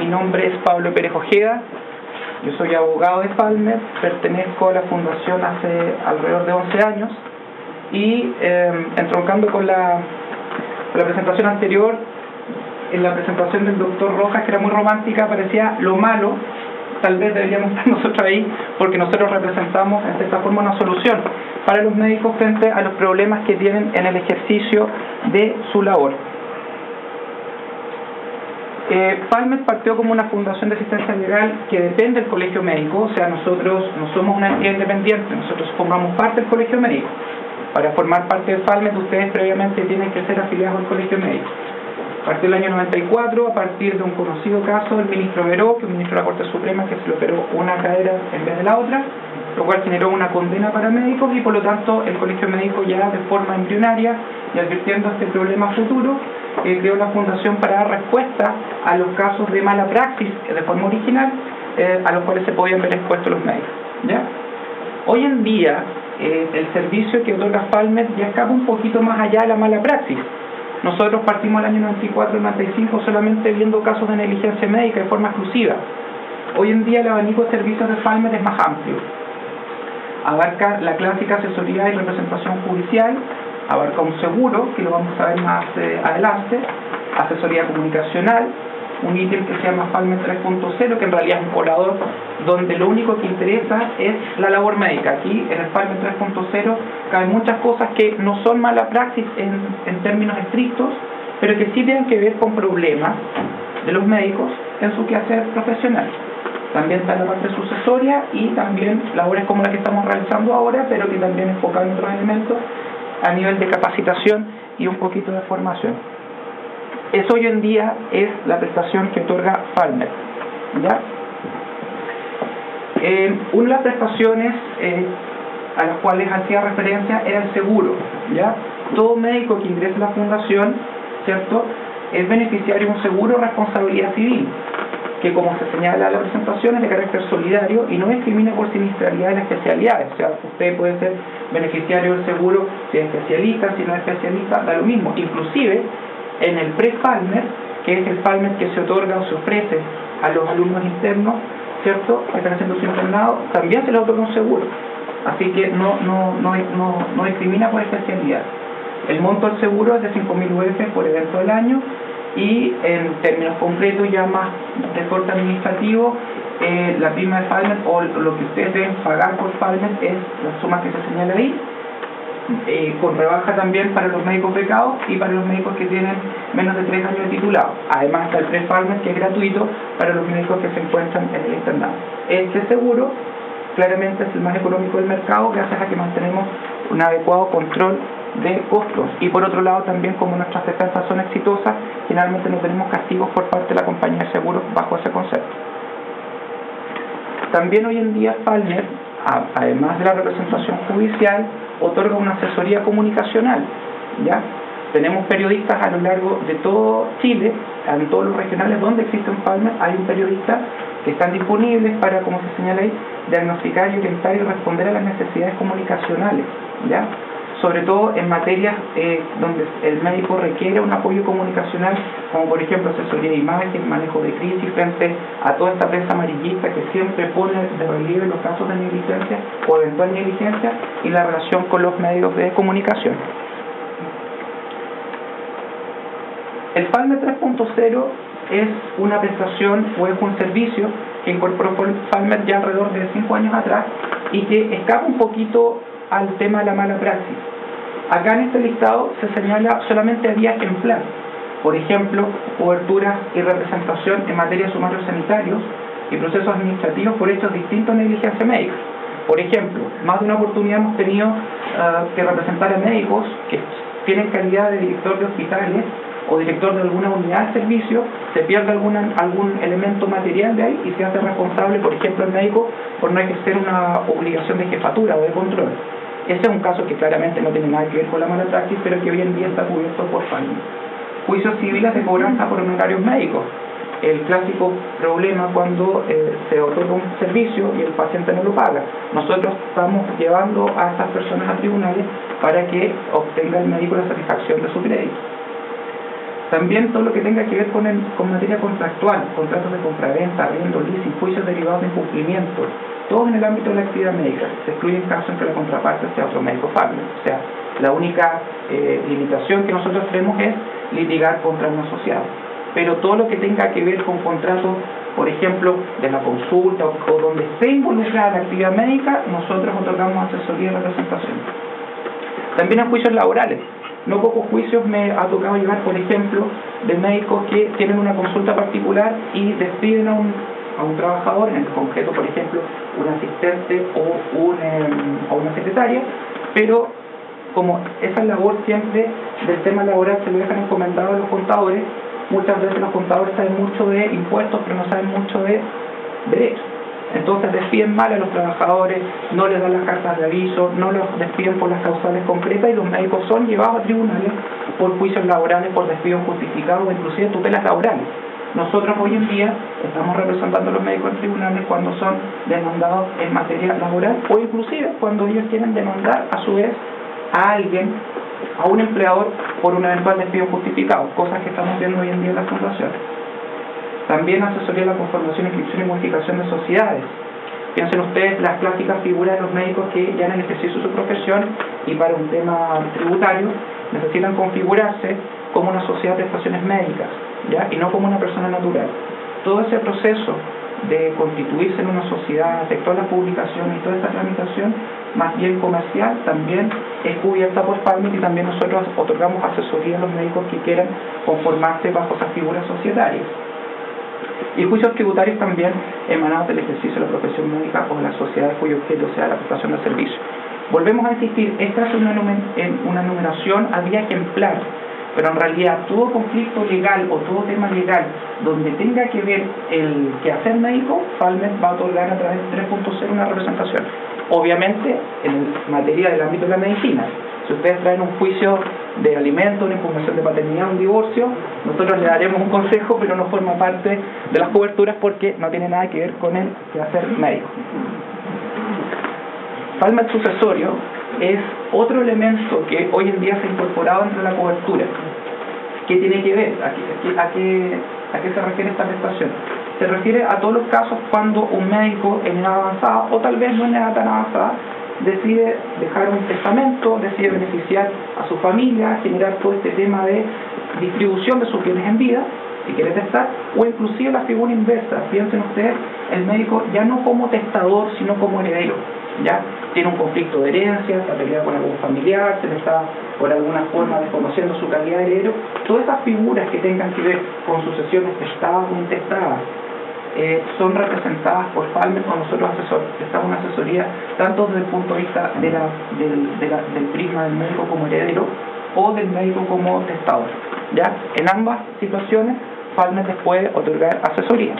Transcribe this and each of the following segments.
Mi nombre es Pablo Pérez Ojeda, yo soy abogado de Falmer, pertenezco a la fundación hace alrededor de 11 años y entroncando con la presentación anterior, en la presentación del doctor Rojas, que era muy romántica, parecía lo malo. Tal vez deberíamos estar nosotros ahí porque nosotros representamos en cierta forma una solución para los médicos frente a los problemas que tienen en el ejercicio de su labor. Falmer partió como una fundación de asistencia legal que depende del colegio médico, o sea, nosotros no somos una entidad independiente, nosotros formamos parte del colegio médico. Para formar parte de Falmer, ustedes previamente tienen que ser afiliados al colegio médico. Partió el año 94 a partir de un conocido caso del ministro Veró, que es un ministro de la Corte Suprema que se le operó una cadera en vez de la otra, lo cual generó una condena para médicos y por lo tanto el colegio médico ya de forma embrionaria y advirtiendo este problema futuro, creó la fundación para dar respuesta a los casos de mala praxis de forma original a los cuales se podían ver expuestos los médicos, ¿ya? Hoy en día el servicio que otorga Falmer ya escapa un poquito más allá de la mala praxis. Nosotros partimos el año 94-95 solamente viendo casos de negligencia médica de forma exclusiva. Hoy en día el abanico de servicios de Falmer es más amplio. Abarca la clásica asesoría y representación judicial, abarca un seguro, que lo vamos a ver más adelante, asesoría comunicacional, un ítem que se llama Falmer 3.0, que en realidad es un colador donde lo único que interesa es la labor médica. Aquí en el Falmer 3.0 caben muchas cosas que no son mala praxis en términos estrictos, pero que sí tienen que ver con problemas de los médicos en su quehacer profesional. También está la parte sucesoria y también labores como la que estamos realizando ahora, pero que también enfocan otros elementos a nivel de capacitación y un poquito de formación. Eso hoy en día es la prestación que otorga Falmer, ¿ya? Una de las prestaciones a las cuales hacía referencia era el seguro, ¿ya? Todo médico que ingrese a la fundación, ¿cierto?, es beneficiario de un seguro de responsabilidad civil, que como se señala en la presentación es de carácter solidario y no discrimina por sinistralidad de las especialidades. O sea, usted puede ser beneficiario del seguro si es especialista, si no es especialista, da lo mismo. Inclusive, en el pre-Falmer, que es el Falmer que se otorga o se ofrece a los alumnos internos, ¿cierto?, que están haciendo su internado, también se les otorga un seguro. Así que no discrimina por especialidad. El monto del seguro es de 5.000 UF por evento del año y en términos concretos ya más de corte administrativo, la prima de Falmer o lo que ustedes deben pagar por Falmer es la suma que se señala ahí, con rebaja también para los médicos becados y para los médicos que tienen menos de 3 años de titulado. Además está el pre-Falmer, que es gratuito para los médicos que se encuentran en el internado. Este seguro claramente es el más económico del mercado gracias a que mantenemos un adecuado control de costos y por otro lado también como nuestras defensas son exitosas, generalmente no tenemos castigos por parte de la compañía de seguros bajo ese concepto. También hoy en día Falmer, además de la representación judicial, otorga una asesoría comunicacional, ¿ya? Tenemos periodistas a lo largo de todo Chile, en todos los regionales donde existe un Falmer, hay un periodista que están disponibles para, como se señala ahí, diagnosticar y orientar y responder a las necesidades comunicacionales, ¿ya? Sobre todo en materias donde el médico requiere un apoyo comunicacional, como por ejemplo asesoría de imagen, manejo de crisis frente a toda esta prensa amarillista que siempre pone de relieve los casos de negligencia o eventual negligencia y la relación con los medios de comunicación. El Falmer 3.0 es una prestación o es un servicio que incorporó Falmer ya alrededor de 5 años atrás y que escapa un poquito al tema de la mala praxis. Acá en este listado se señala solamente vías en plan, por ejemplo, coberturas y representación en materia de sumarios sanitarios y procesos administrativos por hechos distintos a negligencia médica. Por ejemplo, más de una oportunidad hemos tenido que representar a médicos que tienen calidad de director de hospitales o director de alguna unidad de servicio, se pierde algún elemento material de ahí y se hace responsable, por ejemplo, el médico por no ejercer una obligación de jefatura o de control. Ese es un caso que claramente no tiene nada que ver con la mala praxis, pero que hoy en día está cubierto por Falmer. Juicios civiles de cobranza por honorarios médicos. El clásico problema cuando se otorga un servicio y el paciente no lo paga. Nosotros estamos llevando a estas personas a tribunales para que obtenga el médico la satisfacción de su crédito. También todo lo que tenga que ver con materia contractual, contratos de compraventa, arriendo, leasing, juicios derivados de incumplimiento, todo en el ámbito de la actividad médica. Se excluye en caso en que la contraparte sea otro médico Falmet. O sea, la única limitación que nosotros tenemos es litigar contra un asociado. Pero todo lo que tenga que ver con contratos, por ejemplo, de la consulta o donde esté involucrada la actividad médica, nosotros otorgamos asesoría y representación. También en juicios laborales. No pocos juicios me ha tocado llevar, por ejemplo, de médicos que tienen una consulta particular y despiden a un trabajador, en el concreto, por ejemplo, un asistente o una secretaria, pero como esa labor siempre del tema laboral se lo dejan encomendado a los contadores, muchas veces los contadores saben mucho de impuestos, pero no saben mucho de derecho. Entonces despiden mal a los trabajadores, no les dan las cartas de aviso, no los despiden por las causales concretas y los médicos son llevados a tribunales por juicios laborales, por despidos justificados o inclusive tutelas laborales. Nosotros hoy en día estamos representando a los médicos en tribunales cuando son demandados en materia laboral o inclusive cuando ellos quieren demandar a su vez a alguien, a un empleador por un eventual despido justificado, cosas que estamos viendo hoy en día en la fundación. También asesoría la conformación, inscripción y modificación de sociedades. Piensen ustedes las clásicas figuras de los médicos que ya en el ejercicio de su profesión y para un tema tributario necesitan configurarse como una sociedad de prestaciones médicas, ¿ya? Y no como una persona natural. Todo ese proceso de constituirse en una sociedad, efectuar la publicación y toda esta tramitación, más bien comercial, también es cubierta por Falmet y también nosotros otorgamos asesoría a los médicos que quieran conformarse bajo esas figuras societarias. Y juicios tributarios también emanados del ejercicio de la profesión médica o de la sociedad cuyo objeto sea la prestación de servicio. Volvemos a insistir, esta es una numeración a vía ejemplar, pero en realidad todo conflicto legal o todo tema legal donde tenga que ver el quehacer médico, Falmet va a otorgar a través de 3.0 una representación. Obviamente en materia del ámbito de la medicina. Si ustedes traen un juicio de alimentos, una impugnación de paternidad, un divorcio, nosotros le daremos un consejo, pero no forma parte de las coberturas porque no tiene nada que ver con el quehacer médico. Falmet sucesorio es otro elemento que hoy en día se ha incorporado entre la cobertura. ¿Qué tiene que ver? ¿A qué se refiere esta prestación? Se refiere a todos los casos cuando un médico en edad avanzada, o tal vez no en edad tan avanzada, decide dejar un testamento, decide beneficiar a su familia, generar todo este tema de distribución de sus bienes en vida, si quiere testar, o inclusive la figura inversa. Piensen ustedes, el médico ya no como testador, sino como heredero, ¿ya? Tiene un conflicto de herencia, está peleado con algún familiar, se le está por alguna forma desconociendo su calidad de heredero. Todas esas figuras que tengan que ver con sucesiones testadas o intestadas son representadas por Falmet o nosotros prestamos una asesoría tanto desde el punto de vista del prisma del médico como heredero o del médico como testador, ¿ya? En ambas situaciones Falmet les puede otorgar asesoría.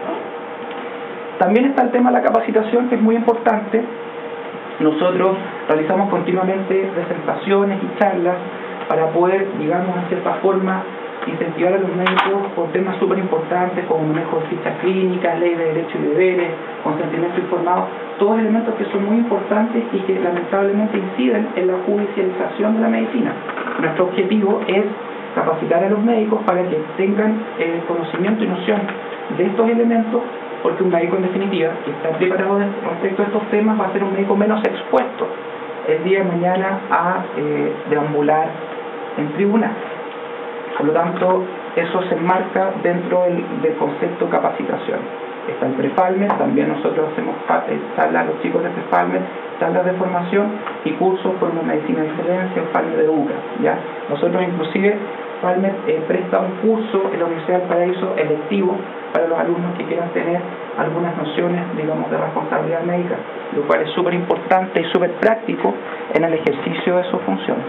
También está el tema de la capacitación, que es muy importante. Nosotros realizamos continuamente presentaciones y charlas para poder, digamos, en cierta forma, incentivar a los médicos por temas súper importantes como manejo de fichas clínicas, ley de derechos y deberes, consentimiento informado, todos elementos que son muy importantes y que lamentablemente inciden en la judicialización de la medicina. Nuestro objetivo es capacitar a los médicos para que tengan conocimiento y noción de estos elementos, porque un médico en definitiva que está preparado respecto a estos temas va a ser un médico menos expuesto el día de mañana a deambular en tribunal. Por lo tanto, eso se enmarca dentro del concepto capacitación. Está el pre-Falmet, también nosotros hacemos charlas a los chicos de pre-Falmet, charlas de formación y cursos por una medicina de excelencia, el Falmet de UCA, ¿ya? Nosotros inclusive, Falmet presta un curso en la Universidad del Paraíso electivo para los alumnos que quieran tener algunas nociones, digamos, de responsabilidad médica, lo cual es súper importante y súper práctico en el ejercicio de sus funciones.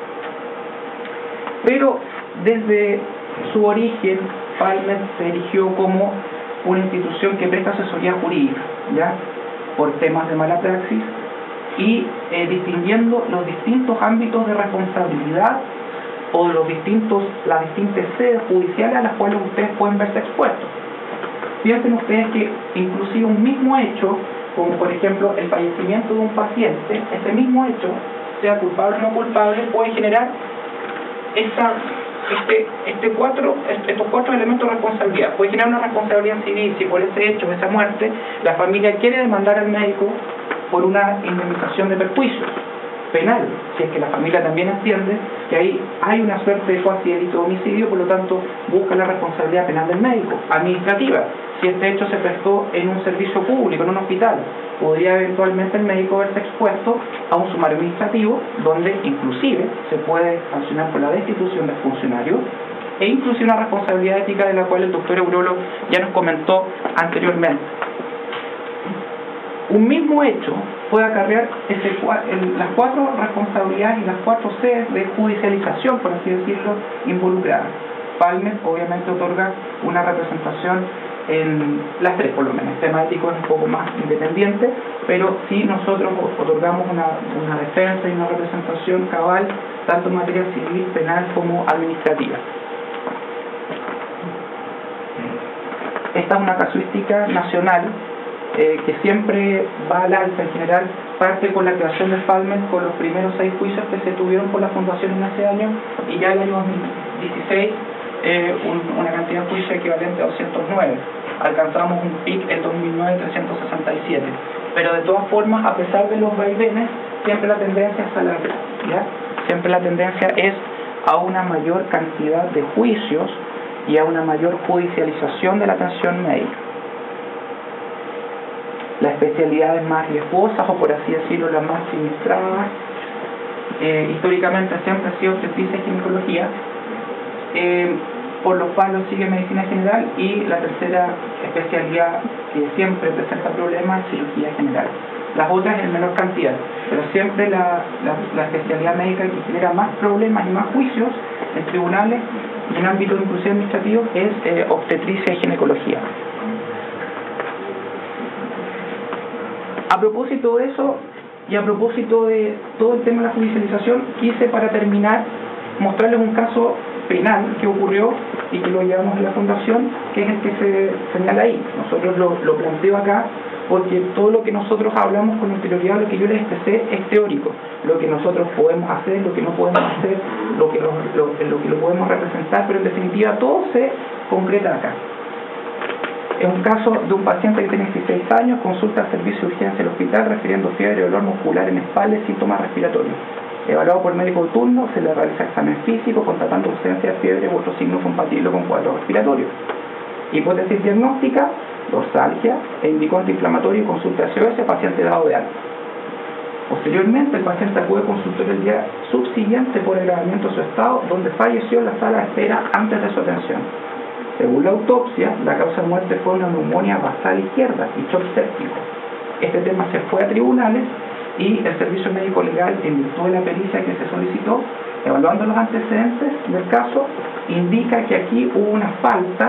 Pero desde su origen, Falmet se erigió como una institución que presta asesoría jurídica, ¿ya? Por temas de mala praxis y distinguiendo los distintos ámbitos de responsabilidad o las distintas sedes judiciales a las cuales ustedes pueden verse expuestos. Piensen ustedes que inclusive un mismo hecho, como por ejemplo el fallecimiento de un paciente, ese mismo hecho, sea culpable o no culpable, puede generar esta estos cuatro elementos de responsabilidad. Puede generar una responsabilidad civil si por ese hecho, esa muerte, la familia quiere demandar al médico por una indemnización de perjuicios penal, si es que la familia también entiende que ahí hay una suerte de cuasi delito de homicidio, por lo tanto busca la responsabilidad penal del médico. Administrativa, si este hecho se prestó en un servicio público, en un hospital, podría eventualmente el médico verse expuesto a un sumario administrativo donde inclusive se puede sancionar por la destitución del funcionario e inclusive una responsabilidad ética de la cual el doctor Eurolo ya nos comentó anteriormente. Un mismo hecho puede acarrear las cuatro responsabilidades y las cuatro sedes de judicialización, por así decirlo, involucradas. Palmer obviamente otorga una representación en las tres, por lo menos. El tema ético es un poco más independiente, pero sí nosotros otorgamos una defensa y una representación cabal, tanto en materia civil, penal como administrativa. Esta es una casuística nacional que siempre va al alza. En general parte con la creación del Palmer, con los primeros 6 juicios que se tuvieron por la fundación en ese año, y ya el año 2016 una cantidad de juicios equivalente a 209. Alcanzamos un pic en 2009 367. Pero de todas formas, a pesar de los vaivenes, siempre la tendencia es a la ¿ya? Siempre la tendencia es a una mayor cantidad de juicios y a una mayor judicialización de la atención médica. Las especialidades más riesgosas, o por así decirlo, las más sinistradas, históricamente siempre ha sido obstetricia y ginecología, por los palos sigue medicina general, y la tercera especialidad que siempre presenta problemas es cirugía general. Las otras en menor cantidad, pero siempre la especialidad médica que genera más problemas y más juicios en tribunales y en ámbito inclusive administrativo es obstetricia y ginecología. A propósito de eso, y a propósito de todo el tema de la judicialización, quise para terminar mostrarles un caso penal que ocurrió y que lo llevamos en la fundación, que es el que se señala ahí. Nosotros lo planteo acá porque todo lo que nosotros hablamos con anterioridad, lo que yo les expresé, es teórico. Lo que nosotros podemos hacer, lo que no podemos hacer, lo que lo podemos representar, pero en definitiva todo se concreta acá. Es un caso de un paciente que tiene 16 años, consulta al servicio de urgencia del hospital refiriendo fiebre, dolor muscular en espalda y síntomas respiratorios. Evaluado por médico de turno, se le realiza examen físico, constatando ausencia de fiebre u otros signos compatibles con cuadros respiratorios. Hipótesis diagnóstica, dorsalgia e indicó antiinflamatorio y consulta SOS, paciente dado de alta. Posteriormente, el paciente acude al consultorio el día subsiguiente por agravamiento de su estado, donde falleció en la sala de espera antes de su atención. Según la autopsia, la causa de muerte fue una neumonía basal izquierda y shock séptico. Este tema se fue a tribunales y el servicio médico legal, en virtud de la pericia que se solicitó, evaluando los antecedentes del caso, indica que aquí hubo una falta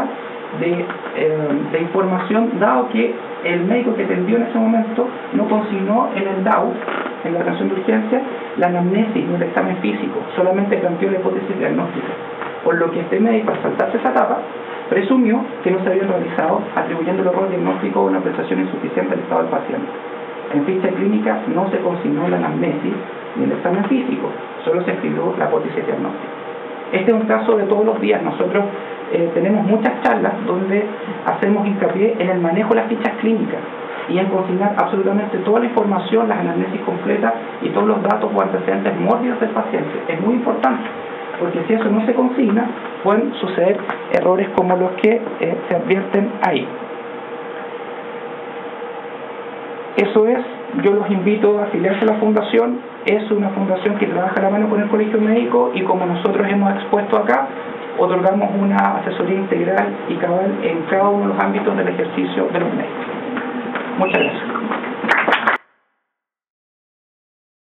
de información, dado que el médico que atendió en ese momento no consignó en el DAU, en la atención de urgencia, la anamnesis ni el examen físico, solamente planteó la hipótesis diagnóstica, por lo que este médico, al saltarse esa etapa, presumió que no se había realizado, atribuyendo el error diagnóstico a una apreciación insuficiente del estado del paciente. En ficha clínica no se consignó la anamnesis ni el examen físico, solo se escribió la hipótesis diagnóstica. Este es un caso de todos los días. Nosotros tenemos muchas charlas donde hacemos hincapié en el manejo de las fichas clínicas y en consignar absolutamente toda la información, las anamnesis completas y todos los datos o antecedentes mórbidos del paciente. Es muy importante, porque si eso no se consigna, pueden suceder errores como los que se advierten ahí. Eso es, yo los invito a afiliarse a la fundación. Es una fundación que trabaja a la mano con el Colegio Médico y, como nosotros hemos expuesto acá, otorgamos una asesoría integral y cabal en cada uno de los ámbitos del ejercicio de los médicos. Muchas gracias.